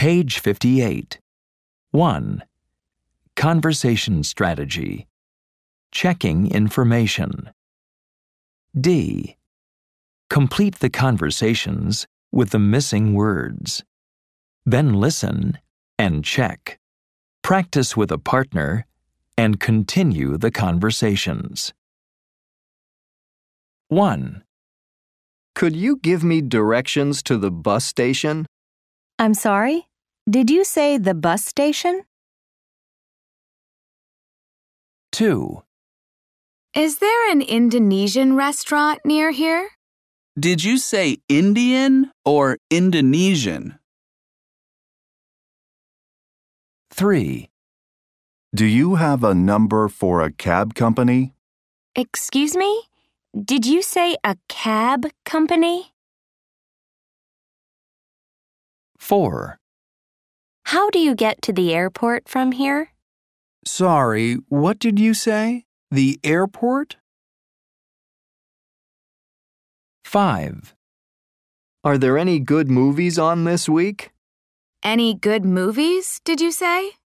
Page 58. 1. Conversation strategy. Checking information. D. Complete the conversations with the missing words. Then listen and check. Practice with a partner and continue the conversations. 1. Could you give me directions to the bus station? I'm sorry? Did you say the bus station? 2. Is there an Indonesian restaurant near here? Did you say Indian or Indonesian? 3. Do you have a number for a cab company? Excuse me? Did you say a cab company? 4. How do you get to the airport from here? Sorry, what did you say? The airport? 5. Are there any good movies on this week? Any good movies, did you say?